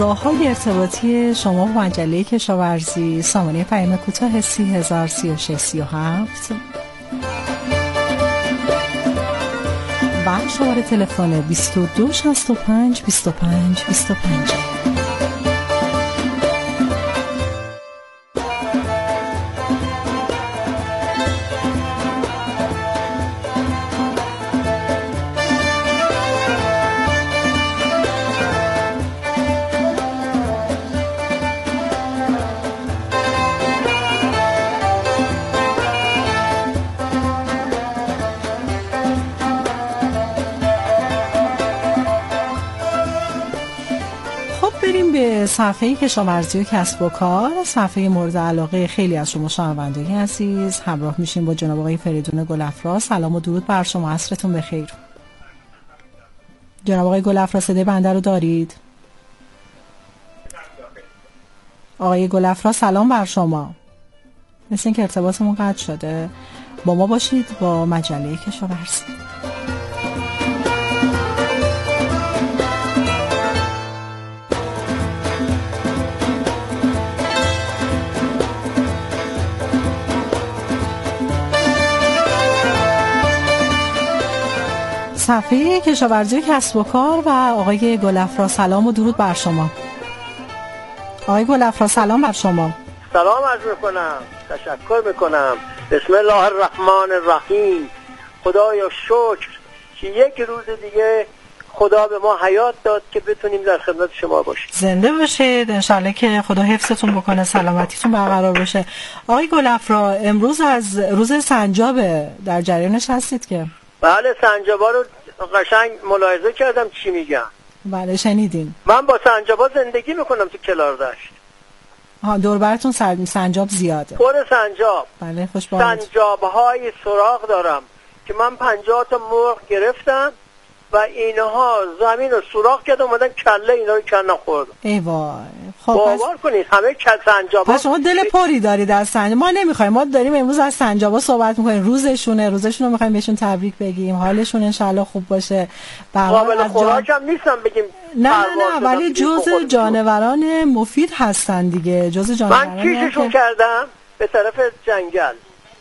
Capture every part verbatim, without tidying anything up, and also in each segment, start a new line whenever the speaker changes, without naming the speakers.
راه‌های ارتباطی شما با مجله کشاورزی. سامانه پیام کوتاه سی هزار سی و شش سی و هفت و شماره تلفن بیست و دو شصت و پنج بیست و پنج بیست و پنج. صفحه کشاورزی و کسب و کار، صفحه مورد علاقه خیلی از شما شنوندگان عزیز. همراه میشیم با جناب آقای فریدون گلافرا. سلام و درود بر شما، عصرتون بخیر. جناب آقای گلافرا صدای بنده رو دارید؟ آقای گلافرا سلام بر شما. مثل اینکه ارتباطمون قطع شده. با ما باشید با مجله کشاورزی. صفحه کشاورزی و کسب و کار و آقای گلافرا سلام و درود بر شما. آقای گلافرا سلام بر شما.
سلام عرض میکنم، تشکر میکنم. بسم الله الرحمن الرحیم. خدایا شکر که یک روز دیگه خدا به ما حیات داد که بتونیم در خدمت شما باشیم.
زنده باشید، انشالله که خدا حفظتون بکنه، سلامتیتون برقرار باشه. آقای گلافرا امروز از روز سنجابه، در جریانش هستید که؟
بله، سنجابا رو قشنگ ملاحظه کردم چی میگن.
بله شنیدین.
من با سنجابا زندگی میکنم تو کلاردشت.
ها دور براتون سنجاب زیاده.
پر سنجاب.
بله خوش باید.
سنجاب‌های سوراخ دارم که من پنجاه تا مرغ گرفتم و اینها زمین رو سوراخ کرد اومدن کله اینا رو کندن خوردن.
ای وای. خب
باور
پس...
کنید همه کل سنجابا.
پس شما دل پری دارید از سنجاب. ما نمیخوایم، ما داریم امروز از سنجابا صحبت میکنیم. روزشونه، روزشون رو میخوایم بهشون تبریک بگیم، حالشون انشالله خوب باشه.
قابل خوراک هم نیستم بگیم.
نه نه نه ولی جزء جانوران مفید هستن دیگه، جزء جانوران.
من کیششون که... کردم به طرف جنگل،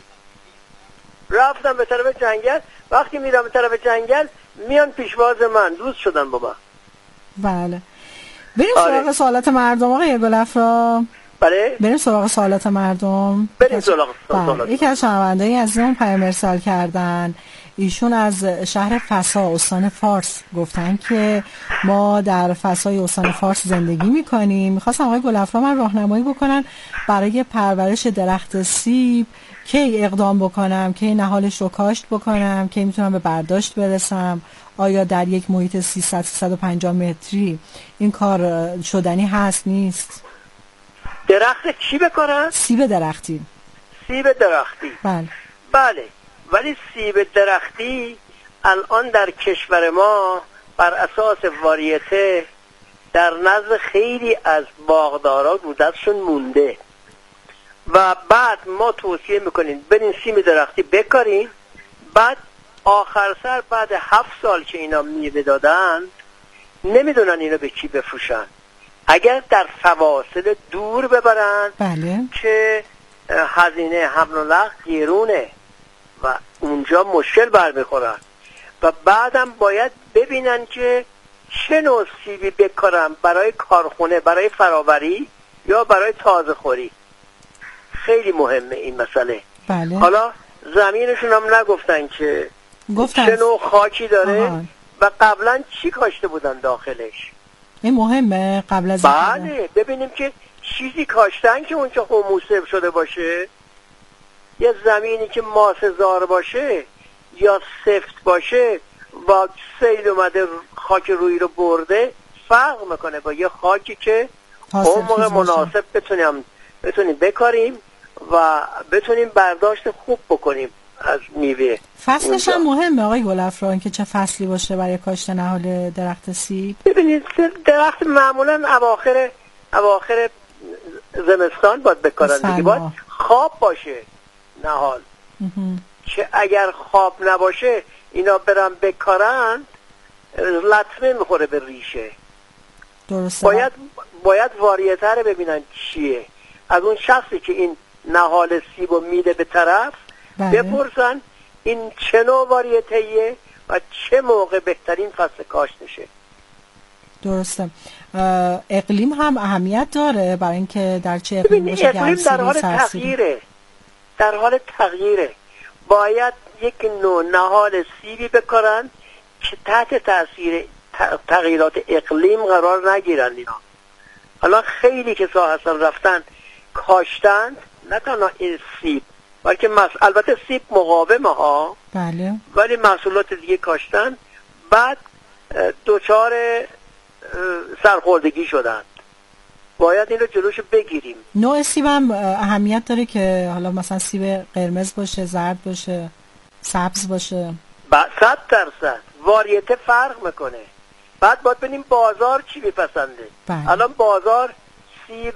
رفتم به طرف جنگل. وقتی میرم به طرف جنگل میان پیشواز من، دوست شدن با من.
بله بریم آره. سراغ سوالات مردم آقای گلافرا.
بله
بریم سراغ سوالات مردم.
بریم سراغ سوالات.
یکی از شنوندگان عزیزمون پیام ارسال کردن. ایشون از شهر فسا استان فارس گفتن که ما در فسای استان فارس زندگی میکنیم. میخواستم آقای گلافرا من راهنمایی بکنن برای پرورش درخت سیب، کی اقدام بکنم، کی نهالش رو کاشت بکنم، کی میتونم به برداشت برسم، آیا در یک محیط سیصد سیصد و پنجاه متری این کار شدنی هست نیست؟
درخت چی بکنم؟
سیب درختی.
سیب درختی.
بله.
بله ولی سیب درختی الان در کشور ما بر اساس واریته در نزد خیلی از باغدارا رو دستشون مونده و بعد ما توصیه میکنیم برین سیب درختی بکارین. بعد آخر سر بعد هفت سال که اینا میوه دادن نمیدونن اینا به کی بفروشن. اگر در فواصل دور ببرن
بله.
که هزینه حمل و نقل گرونه و اونجا مشکل برمیخورن و بعدم باید ببینن که چه نوع سیبی بکارن، برای کارخونه، برای فراوری یا برای تازه خوری. خیلی مهمه این مسئله.
بله.
حالا زمینشون هم نگفتن که
گفتن.
چه نوع خاکی داره.
آها.
و قبلا چی کاشته بودن داخلش.
این مهمه قبل از
بله ببینیم که چیزی کاشتن که اونجا خموسه شده باشه، یه زمینی که ماسه‌زار باشه یا سفت باشه و سیل اومده خاک روی رو برده فرق میکنه با یه خاکی که اون موقع مناسب بتونیم بتونیم بکاریم و بتونیم برداشت خوب بکنیم از میوه.
فصلش هم مهمه آقای گلافرا که چه فصلی باشه برای کاشت نهال درخت سیب.
ببینید درخت معمولا اواخر اواخر زمستان باید بکارن دیگه، باید خواب باشه نهال که اگر خواب نباشه اینا برن بکارن لطمه میخوره به ریشه.
درسته.
باید باید واریته رو ببینن چیه، از اون شخصی که این نهال سیب رو میده به طرف
بله.
بپرسن این چه نوع واریته‌ایه و چه موقع بهترین فصل کاشتشه.
درسته. اقلیم هم اهمیت داره برای اینکه در چه اقلیم باشه؟
اقلیم در حال تغییره، در حال تغییره. باید یک نوع نهال سیبی بکارن که تحت تاثیر تغییرات اقلیم قرار نگیرن. اینا الان خیلی کسا هستن رفتن کاشتن، نه تنها این سیب بلکه مس... البته سیب مقاومه ها،
بله،
ولی محصولات دیگه کاشتن، بعد دوچار سرخوردگی شدن. باید این رو جلوشو بگیریم.
نوع سیب هم اهمیت داره که حالا مثلا سیب قرمز باشه، زرد باشه، سبز باشه.
بعد صد درصد واریته فرق میکنه. بعد باید ببینیم بازار چی میپسنده.
بله.
الان بازار سیب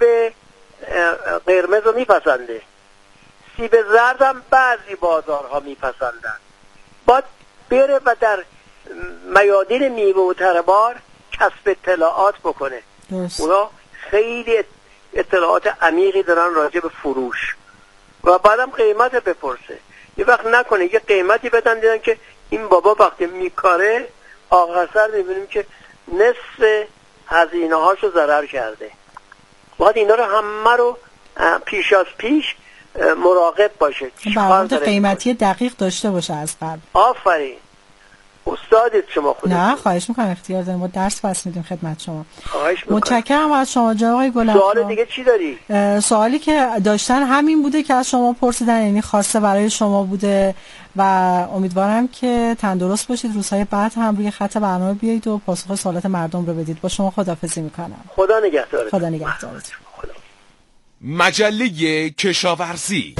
قرمز رو میپسنده، سیب زرد هم بعضی بازارها میپسندن. باید بره و در میادین میوه و تربار کسب اطلاعات بکنه.
درست.
اونا خیلی اطلاعات عمیقی دارن راجع به فروش و بعدم قیمت بپرسه. یه وقت نکنه یه قیمتی بدن دیدن که این بابا وقتی میکاره آخر سر میبینیم که نصف هزینه هاشو ضرر کرده. باید اینا رو همه رو پیش از پیش مراقب باشه،
برآورد قیمتی دقیق داشته باشه از قبل.
آفرین. استادید شما خودت.
نه خواهش میکنم، اختیار داریم، ما درس پس میدیم خدمت شما.
خواهش میکنم.
متشکرم از شما جناب آقای گلفرا.
سوال دیگه چی داری؟
سوالی که داشتن همین بوده که از شما پرسیدن، یعنی خواسته برای شما بوده و امیدوارم که تندرست باشید، روزهای بعد هم روی خط برنامه بیایید و پاسخ سوالات مردم رو بدید. با شما خداحافظی میکنم.
خدا نگهدارت.
خدا نگهدارت.
مجله کشاورزی.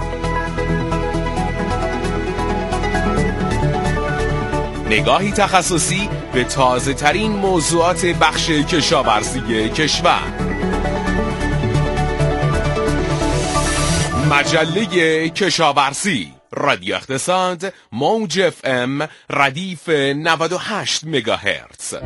نگاهی تخصصی به تازه ترین موضوعات بخش کشاورزی کشور. مجله کشاورزی، رادیو اقتصاد، موج اف ام، ردیف نود و هشت مگاهرتز.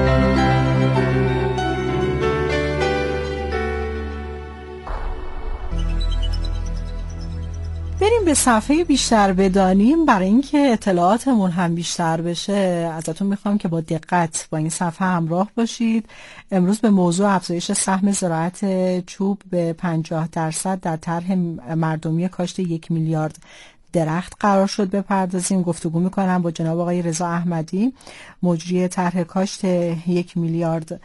بریم به صفحه بیشتر بدانیم. برای اینکه اطلاعاتمون هم بیشتر بشه ازتون میخوام که با دقت با این صفحه همراه باشید. امروز به موضوع افزایش سهم زراعت چوب به پنجاه درصد در طرح مردمی کاشت یک میلیارد درخت قرار شد بپردازیم. گفتگو میکنم با جناب آقای رضا احمدی، مجری طرح کاشت یک میلیارد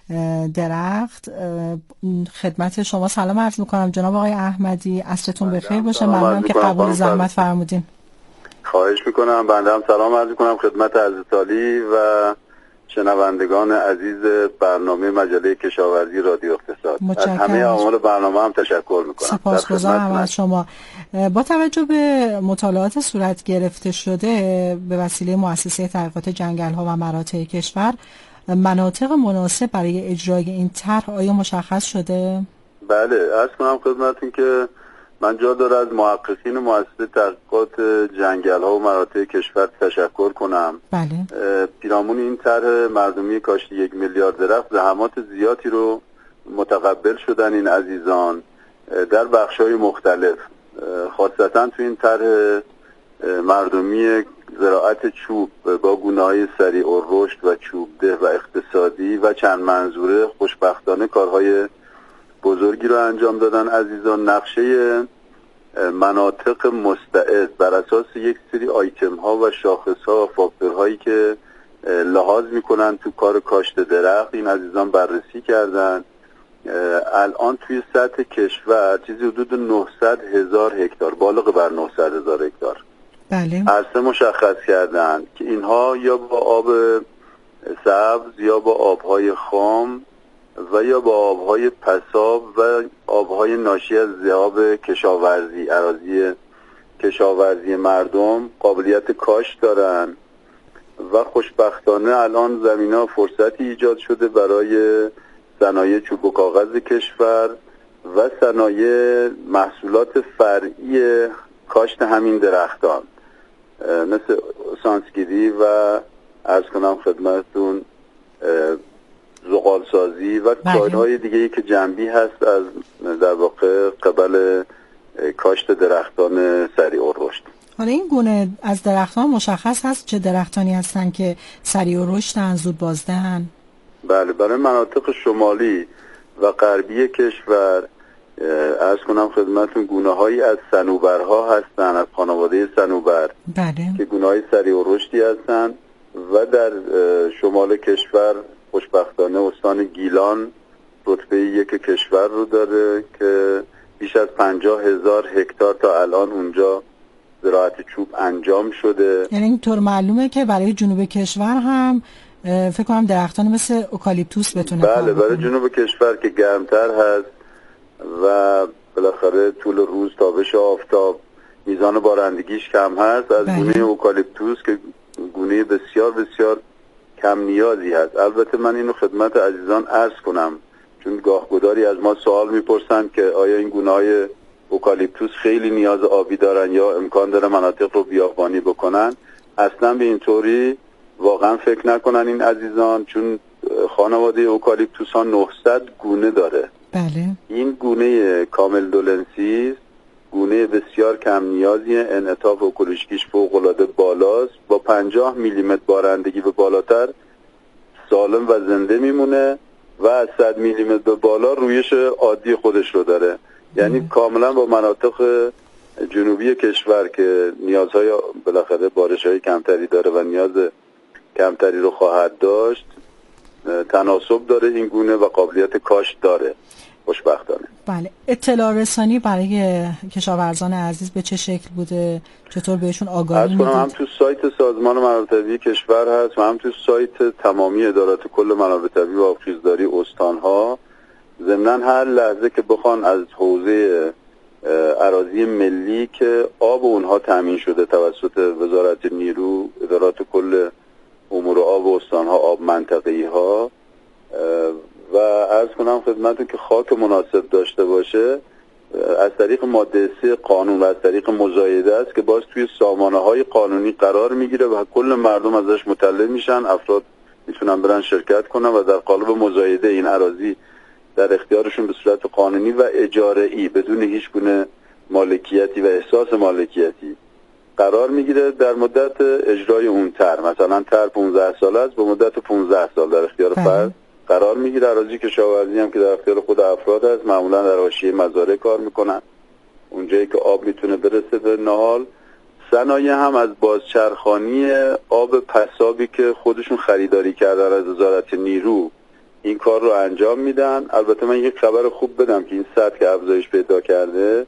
درخت. خدمت شما سلام عرض میکنم جناب آقای احمدی، عصرتون بخیر باشه. ممنونم که قبول زحمت فرمودین.
خواهش میکنم. بنده هم سلام عرض میکنم خدمت عزیزتالی و شنوندگان عزیز برنامه مجله کشاورزی رادیو اقتصاد. از همه عوامل برنامه هم تشکر میکنم.
سپاسگزارم از شما. با توجه به مطالعات صورت گرفته شده به وسیله مؤسسه تحقیقات جنگل ها و مراتع کشور، مناطق مناسب برای اجرای این طرح آیا مشخص شده؟
بله، عرض کنم خدمتتون که من جا داره از محققین مؤسسه تحقیقات جنگل ها و مراتع کشور تشکر کنم.
بله.
پیرامون این طرح مردمی کاشت یک میلیارد درخت زحمات زیادی رو متقبل شدن این عزیزان در بخش‌های مختلف، خاصتا تو این طرح مردمی زراعت چوب با گونه‌های سریع الرشد و چوبده و اقتصادی و چند منظوره خوشبختانه کارهای بزرگی رو انجام دادن عزیزان. نقشه مناطق مستعد بر اساس یک سری آیتم ها و شاخص ها و فاکتورهایی که لحاظ میکنن تو کار کاشت درخت این عزیزان بررسی کردن. الان توی سطح کشور چیزی حدود نهصد هزار هکتار، بالغ بر نهصد هزار هکتار
بله.
عرصه مشخص کردن که اینها یا با آب سبز یا با آبهای خام و یا با آبهای پساب و آبهای ناشی از ذئاب کشاورزی، اراضی کشاورزی مردم قابلیت کاشت دارن و خوشبختانه الان زمینه فرصتی ایجاد شده برای صنایع چوب و کاغذ کشور و صنایع محصولات فرعی کاشت همین درختان مثل سانسگیری و عرض کنم خدمتتون زغالسازی و کارهای دیگه‌ای که جنبی هست از در واقع قبل کاشت درختان سریع الرشد.
حالا این گونه از درختان مشخص هست چه درختانی هستن که سریع الرشدن، زود بازدهن؟
بله، برای مناطق شمالی و غربی کشور عرض کنم خدمتون گونه‌هایی از صنوبرها هستن، از خانواده صنوبر.
بله.
که گونه‌های سریع الرشدی هستن و در شمال کشور خوشبختانه استان گیلان رتبه یک کشور رو داره که بیش از پنجاه هزار هکتار تا الان اونجا زراعت چوب انجام شده.
یعنی اینطور معلومه که برای جنوب کشور هم فکر کنم درختان مثل اوکالیپتوس بتونه کار
بله، برای جنوب کشور که گرمتر هست و بالاخره طول روز تابش آفتاب میزان بارندگیش کم هست، از گونه اوکالیپتوس که گونه بسیار بسیار کم نیازی هست. البته من اینو خدمت عزیزان عرض کنم چون گاه گداری از ما سوال میپرسند که آیا این گونه‌های اوکالیپتوس خیلی نیاز آبی دارن یا امکان داره مناطق رو بیابانی بکنن. اصلا به اینطوری واقعا فکر نکنن این عزیزان، چون خانواده اوکالیپتوس ها نهصد گونه داره.
بله. این
گونه کامل دولنسیس گونه بسیار کم نیازی، انعطاف اکولوژیکیش فوق‌العاده بالاست، با پنجاه میلیمتر بارندگی به بالاتر سالم و زنده میمونه و از صد میلیمتر به بالا رویش عادی خودش رو داره. یعنی ام. کاملا با مناطق جنوبی کشور که نیازهای بالاخره بارش‌های کمتری داره و نیاز کمتری رو خواهد داشت تناسب داره این گونه و قابلیت کاشت داره خوشبختانه.
بله. اطلاع رسانی برای کشاورزان عزیز به چه شکل بوده؟ چطور بهشون آگاهی میدید؟
هم تو سایت سازمان منابع طبیعی کشور هست و هم تو سایت تمامی ادارات کل منابع طبیعی و آبخیزداری استان‌ها. ضمناً هر لحظه که بخوان از حوزه اراضی ملی که آب اونها تامین شده توسط وزارت نیرو، ادارات کل امور آب و استان‌ها، آب منطقه‌ای ها و عرض کنم خدمتتون که خاک مناسب داشته باشه، از طریق ماده سه قانون و از طریق مزایده است که باز توی سامانه‌های قانونی قرار میگیره و کل مردم ازش مطلع میشن، افراد میتونن برن شرکت کنن و در قالب مزایده این اراضی در اختیارشون به صورت قانونی و اجاره‌ای بدون هیچ گونه مالکیتی و احساس مالکیتی قرار میگیره در مدت اجرای اون تر. مثلا تر پانزده سال است، به مدت پانزده سال در اختیار فرد قرار میگیره. اراضی کشاورزی هم که در اختیار خود افراد است، معمولا در حاشیه مزارع کار میکنن، اونجایی که آب میتونه برسه به نهال. صنایع هم از بازچرخانی آب پسابی که خودشون خریداری کردن از وزارت نیرو این کار رو انجام میدن. البته من یک خبر خوب بدم که این سطح که افزایش پیدا کرده،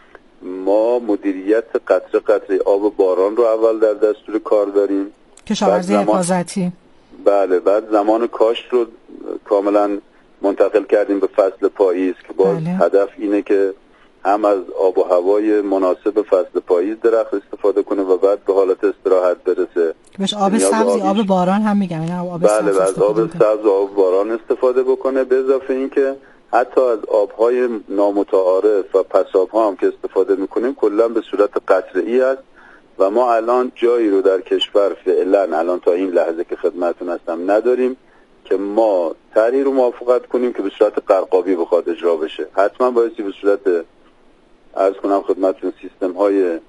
ما مدیریت قطره قطره آب باران رو اول در دستور کار داریم،
کشاورزی حفاظتی.
بله، بعد زمان کاشت رو کاملا منتقل کردیم به فصل پاییز که باز بله. هدف اینه که هم از آب و هوای مناسب فصل پاییز درخت استفاده کنه و بعد به حالت استراحت برسه.
بهش آب سبز، آب باران هم میگم، یعنی آب
بله
سبز
از آب سبز و آب باران استفاده بکنه. به اضافه این که حتی از آبهای نامتعارف و پساب‌ها هم که استفاده میکنیم کلا به صورت قطره‌ای است و ما الان جایی رو در کشور فعلا الان تا این لحظه که خدمتتون هستم نداریم که ما طرحی رو موافقت کنیم که به صورت قرقابی بخواد اجرا بشه. حتما بایستی به صورت عرض کنم خدمتتون سیستم های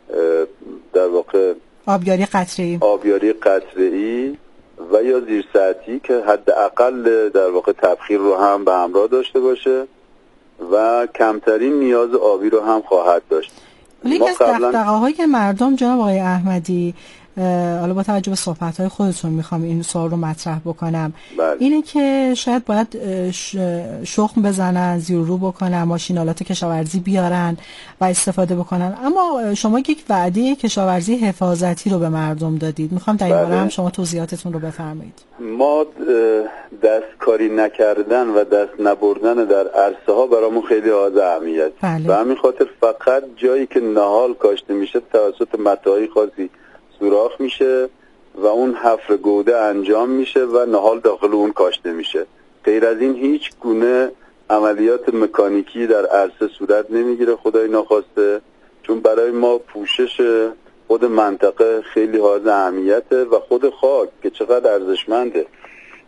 در واقع
آبیاری قطره‌ای
آبیاری قطره‌ای و یا زیر سطحی که حداقل در واقع تبخیر رو هم به همراه داشته باشه و کمترین نیاز آبی رو هم خواهد داشت.
یکی از دغدغه‌های مردم جناب آقای احمدی، حالا با توجه به صحبت‌های خودتون میخوام این سوال رو مطرح بکنم،
بله.
اینه که شاید باید شخم بزنن، زیر رو بکنن، ماشینالات کشاورزی بیارن و استفاده بکنن، اما شما یک وعده کشاورزی حفاظتی رو به مردم دادید. میخوام در این باره هم شما توضیحاتتون رو بفرمایید.
ما دستکاری نکردن و دست نبردن در عرصه ها برامون خیلی حائز اهمیت
بله.
و همین خاطر فقط جایی که نهال کاشته میشه توسط متاعی خاصی سوراخ میشه و اون حفر گوده انجام میشه و نهال داخل اون کاشته میشه. غیر از این هیچ گونه عملیات مکانیکی در عرصه صورت نمیگیره خدای ناخواسته، چون برای ما پوشش خود منطقه خیلی حائز اهمیته و خود خاک که چقدر ارزشمنده.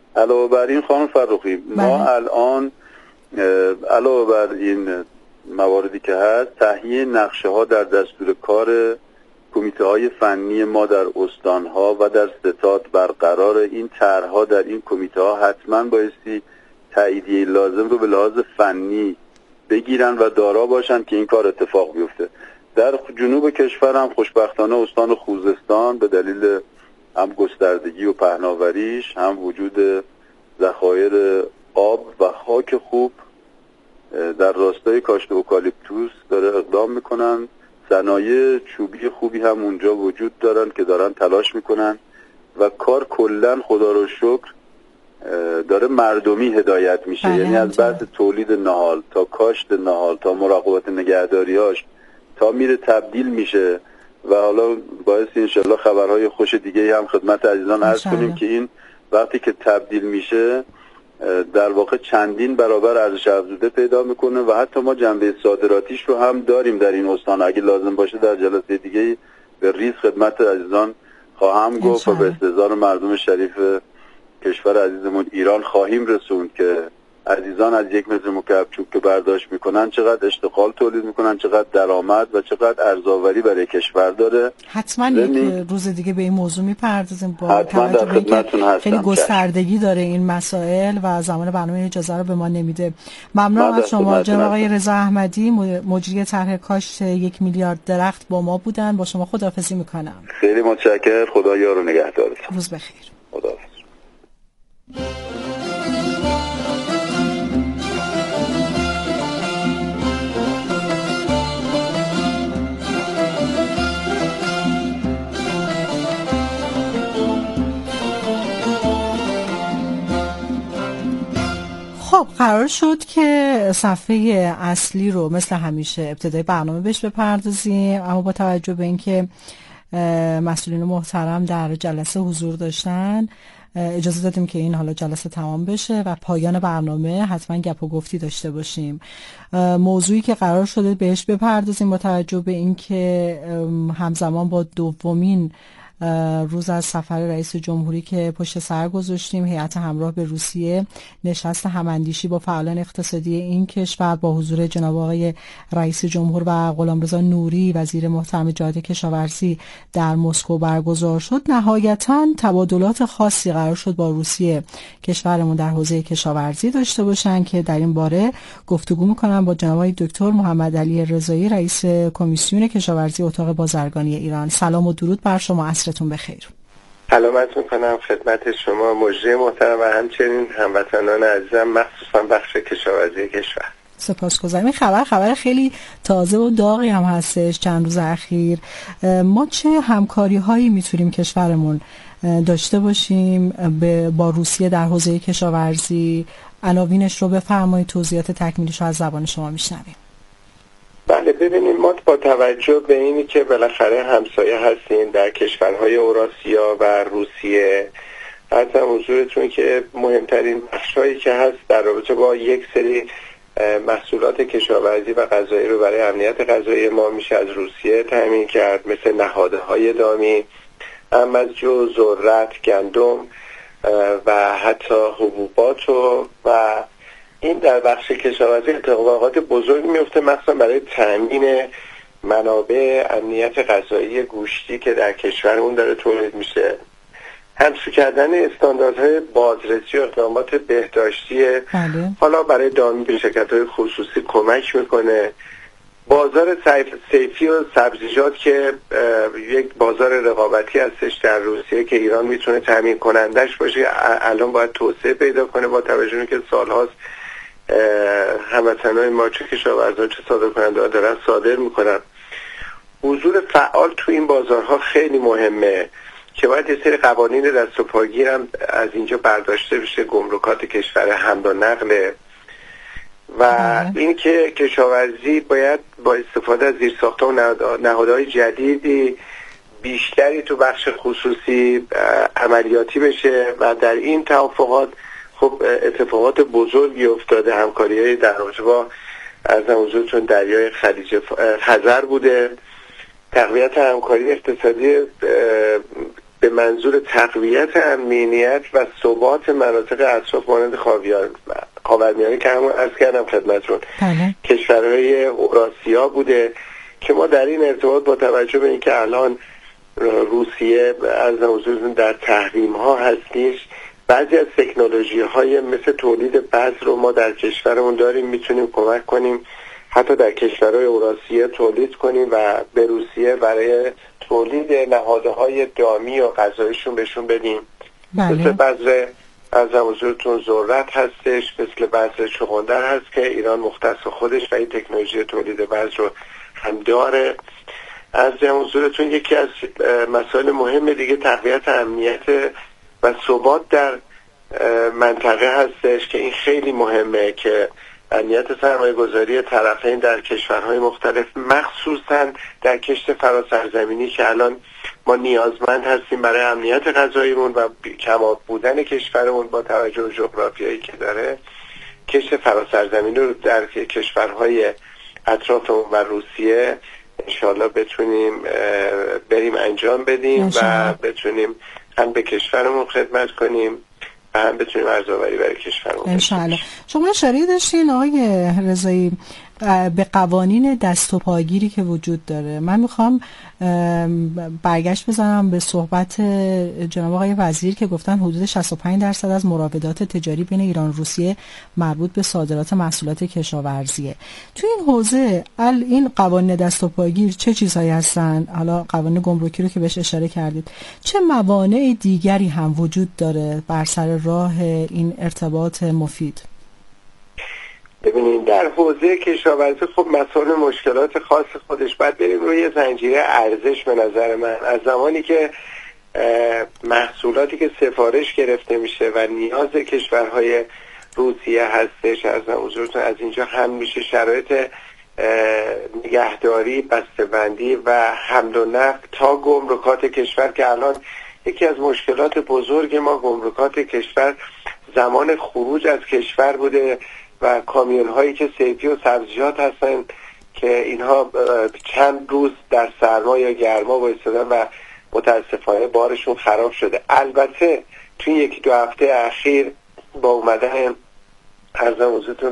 علاوه بر این خانم فرخی ما الان علاوه بر این مواردی که هست، تهیه نقشه ها در دستور کار کمیته های فنی ما در استان ها و در ستاد برقرار. این طرح‌ها در این کمیته ها حتما بایستی تاییدیه لازم رو به لحاظ فنی بگیرن و دارا باشن که این کار اتفاق بیفته. در جنوب کشور هم خوشبختانه استان خوزستان به دلیل هم گستردگی و پهناوریش، هم وجود ذخایر آب و خاک خوب در راستای کاشت اوکالیپتوس داره اقدام میکنن. صنایع چوبی خوبی هم اونجا وجود دارن که دارن تلاش میکنن و کار کلن خدا رو شکر داره مردمی هدایت میشه. یعنی از بحث تولید نهال تا کاشت نهال تا مراقبت نگهداریاش تا میره تبدیل میشه و حالا باعث انشالله خبرهای خوش دیگه هم خدمت عزیزان عرض کنیم که این وقتی که تبدیل میشه در واقع چندین برابر ارزش افزوده پیدا میکنه و حتی ما جنبه صادراتیش رو هم داریم در این استان. اگه لازم باشه در جلسه دیگه به ریز خدمت عزیزان خواهم گفت و به استحضار مردم شریف کشور عزیزمون ایران خواهیم رسوند که عزیزان از یک متر مکعب چوب که برداشت میکنن چقدر اشتغال تولید میکنن، چقدر درآمد و چقدر ارزآوری برای کشور داره.
حتما یک روز دیگه به این موضوع میپردازیم با
توجه به اینکه
خیلی گستردگی داره این مسائل و زمان برنامه اجازه رو به ما نمیده. ممنونم از شما. جناب آقای رضا احمدی مجری طرح کاشت یک میلیارد درخت با ما بودن. با شما خداحافظی میکنم.
خیلی متشکرم. خدا یار و نگهدارتون.
روز بخیر.
خداحافظ.
خب قرار شد که صفحه اصلی رو مثل همیشه ابتدای برنامه بهش بپردازیم، اما با توجه به اینکه مسئولین محترم در جلسه حضور داشتن اجازه دادیم که این حالا جلسه تمام بشه و پایان برنامه حتما گپ و گفتی داشته باشیم. موضوعی که قرار شده بهش بپردازیم با توجه به اینکه همزمان با دومین روز از سفر رئیس جمهوری که پشت سر گذاشتیم، هیئت همراه به روسیه نشست هماندیشی با فعالان اقتصادی این کشور با حضور جناب آقای رئیس جمهور و غلامرضا نوری وزیر محترم جهاد کشاورزی در مسکو برگزار شد. نهایتاً تبادلات خاصی قرار شد با روسیه کشورمون در حوزه کشاورزی داشته باشن که در این باره گفتگو میکنم با جناب آقای دکتر محمد علی رضایی رئیس کمیسیون کشاورزی اتاق بازرگانی ایران. سلام و درود بر شما. عصرتون بخیر.
سلامت میکنم خدمت شما مجری محترم و همچنین هموطنان عزیزم مخصوصا بخش کشاورزی کشور.
سپاسگزارم. این خبر خبر خیلی تازه و داغی هم هستش چند روز اخیر. ما چه همکاری هایی میتونیم کشورمون داشته باشیم با روسیه در حوزه کشاورزی؟ عناوینش رو بفرمایید، توضیحات تکمیلیش رو از زبان شما میشنویم.
بله ببینید، ما با توجه به اینی که بالاخره همسایه هستیم در کشورهای اوراسیا و روسیه، حتما حضورتون که مهمترین بخشایی که هست در رابطه با یک سری محصولات کشاورزی و غذایی رو برای امنیت غذایی ما میشه از روسیه تامین کرد، مثل نهادهای دامی، امزجو، ذرت، گندم و حتی حبوبات و, و این در بخش کشاورزی اتفاقات بزرگ میفته، مخصوصا برای تامین منابع امنیت غذایی گوشتی که در کشورمون داره تولید میشه. همسو کردن استانداردهای بازرسی و اقدامات بهداشتی
بله.
حالا برای دامی به شرکت‌های خصوصی کمک میکنه. بازار صیفی و سبزیجات که یک بازار رقابتی هستش در روسیه که ایران میتونه تامین کنندش باشه، الان باید توسعه پیدا کنه با توجه که سالهاست هموطنان ما چه کشاورزان چه صادرکننده ها دارن صادر میکنن. حضور فعال تو این بازارها خیلی مهمه که باید یه سری قوانین دست و پاگیر هم از اینجا برداشته بشه. گمرکات کشور حمل و نقل و این که کشاورزی باید با استفاده از زیرساخت‌ها و نهادهای جدیدی بیشتری تو بخش خصوصی عملیاتی بشه و در این توافقات خب اتفاقات بزرگی افتاده. همکاری‌های در رابطه با ارزم حضورتون دریای خلیج خزر بوده، تقویت همکاری اقتصادی به منظور تقویت امنیت و ثبات مناطق اطراف مانند خاورمیانه که همون عرض کردم خدمتتون کشورهای اوراسیا بوده که ما در این ارتباط با توجه به اینکه الان روسیه از حضورتون در تحریم ها هستیش، بعضی از تکنولوژی های مثل تولید بذر رو ما در کشورمون داریم، میتونیم کمک کنیم حتی در کشورهای اوراسیه تولید کنیم و به روسیه برای تولید نهادهای دامی و غذایشون بهشون بدیم. بله. مثل بذر از حضورتون ذرت هستش، مثل بذر چغندر هست که ایران مختص خودش و این تکنولوژی تولید بذر رو هم داره. از حضورتون یکی از مسائل مهم دیگه تقویت امنیت و ثبات در منطقه هستش که این خیلی مهمه که امنیت سرمایه گذاری طرفین در کشورهای مختلف، مخصوصا در کشت فراسرزمینی که الان ما نیازمند هستیم برای امنیت غذاییمون و کماب بودن کشورمون با توجه به جغرافیایی که داره. کشت فراسرزمینی رو در کشورهای اطرافمون و روسیه انشاءالله بتونیم بریم انجام بدیم و بتونیم هم به کشورمون خدمت کنیم و هم بتونیم ارزآوری برای کشورمون.
انشاءالله. شما اشاره داشتین آقای رضایی به قوانین دست و پاگیری که وجود داره. من میخوام برگشت بزنم به صحبت جناب آقای وزیر که گفتن حدود شصت و پنج درصد از مراودات تجاری بین ایران و روسیه مربوط به صادرات محصولات کشاورزیه. تو این حوزه این قوانین دست و پاگیر چه چیزهایی هستن؟ حالا قوانین گمرکی رو که بهش اشاره کردید، چه موانع دیگری هم وجود داره بر سر راه این ارتباط مفید؟
ببینید در حوزه کشاورزی خب مسائل مشکلات خاص خودش، باید بریم روی زنجیره ارزش. به نظر من از زمانی که محصولاتی که سفارش گرفته میشه و نیاز کشورهای روسیه هستش، از حضورتون از اینجا هم میشه شرایط نگهداری، بسته‌بندی و حمل و نقل تا گمرکات کشور که الان یکی از مشکلات بزرگ ما گمرکات کشور زمان خروج از کشور بوده و کامیون هایی که سیفی و سبزیجات هستن که اینها چند روز در سرما یا گرما بایستادن و متاسفانه بارشون خراب شده. البته توی یکی دو هفته اخیر با اومدن ارزم حضورتون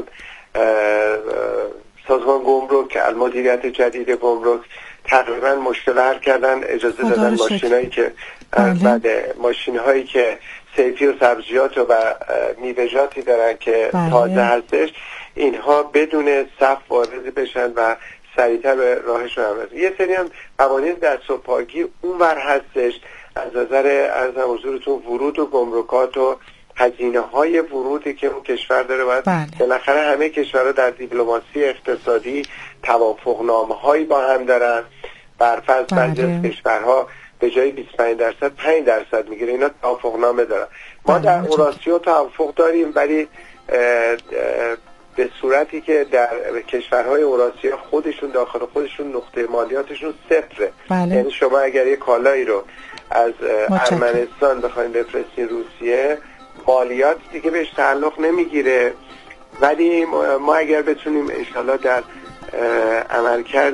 سازمان گمرک که مدیریت جدید گمرک تقریبا مشکل حل کردن، اجازه دادن ماشینایی که بعد ماشین هایی که سیفی و سبزیجات و میوه‌جاتی دارن که بله. تازه هستش، اینها بدون صف وارد بشن و سریعتر به راهشون هم برسن. یه سری هم قوانین دست و پاگیر اونور هستش از نظر ارزم حضورتون ورود و گمرکات و هزینه های ورودی که اون کشور داره. باید بله. بالاخره همه کشورها در دیپلماسی اقتصادی توافقنامه هایی با هم دارن. برفرض بله. بعضی از کشورها به جای بیست و پنج درصد پنج درصد میگیره، اینا توافقنامه دارن. ما در اوراسیا توافق داریم ولی به صورتی که در کشورهای اوراسیا خودشون داخل خودشون نقطه مالیاتشون صفره. بله. یعنی شما اگر یک کالایی رو از ارمنستان بخواید بفرستین روسیه، مالیات دیگه بهش تعلق نمیگیره. ولی ما اگر بتونیم انشالله در عملکرد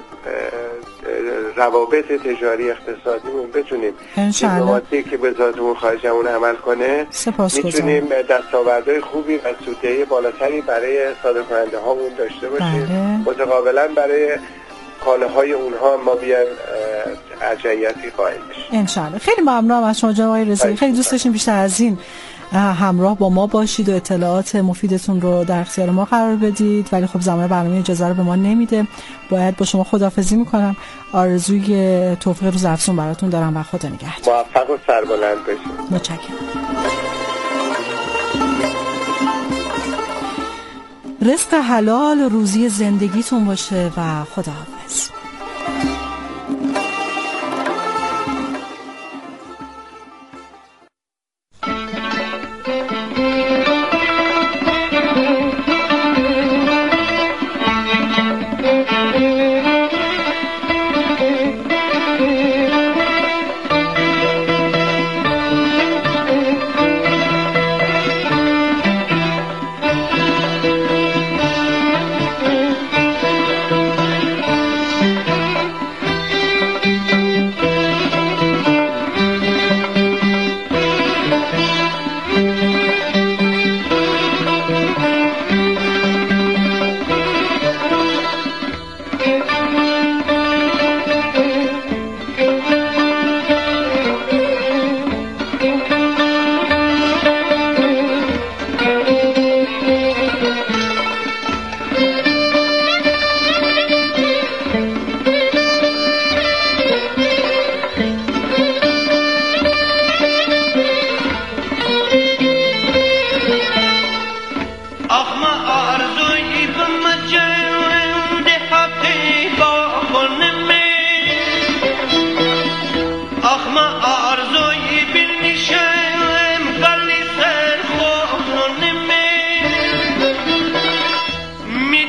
روابط تجاری اقتصادیمون بتونیم دیپلماسی که وزارتمون خارجمون عمل کنه، میتونیم دستاوردهای خوبی و سوددهی بالاتری برای صادرکننده هامون داشته باشیم. بله. متقابلا برای کالاهای اونها ما بیایم ارجحیتی قائل بشیم
انشالله. خیلی ممنونم از شما جناب آقای رضایی. خیلی دوست داشتیم بیشتر از این همراه با ما باشید و اطلاعات مفیدتون رو در اختیار ما قرار بدید، ولی خب زمان برنامه اجازه رو به ما نمیده. باید با شما خداحافظی میکنم. آرزوی توفیق روز افزون براتون دارم و خدا نگهدار.
موفق و سربلند باشید.
متشکرم. رزق حلال روزی زندگیتون باشه و خداحافظ.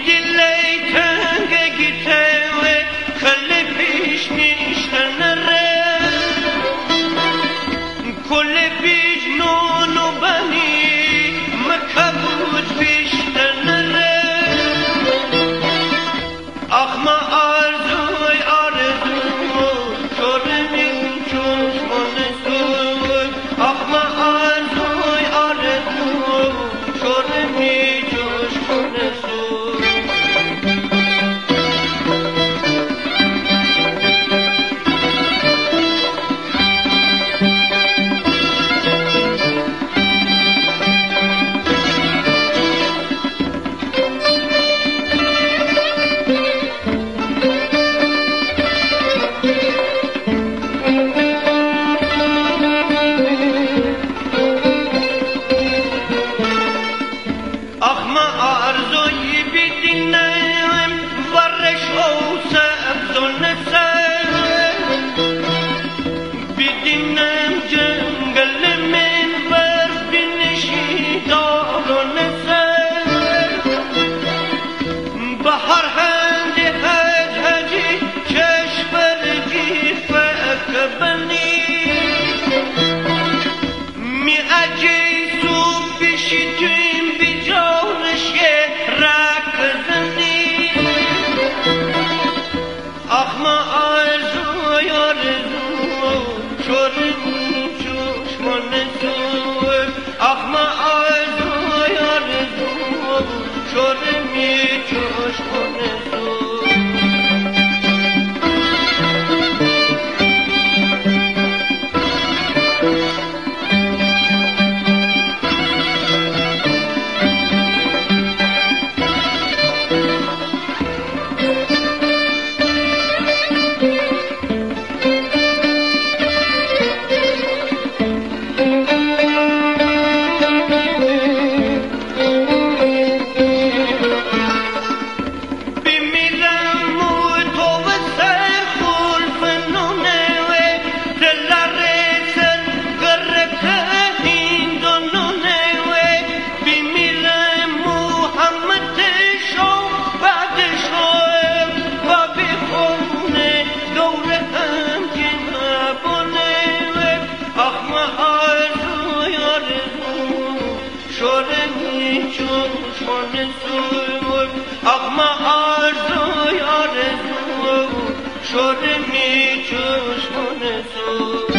شده می چشمان تو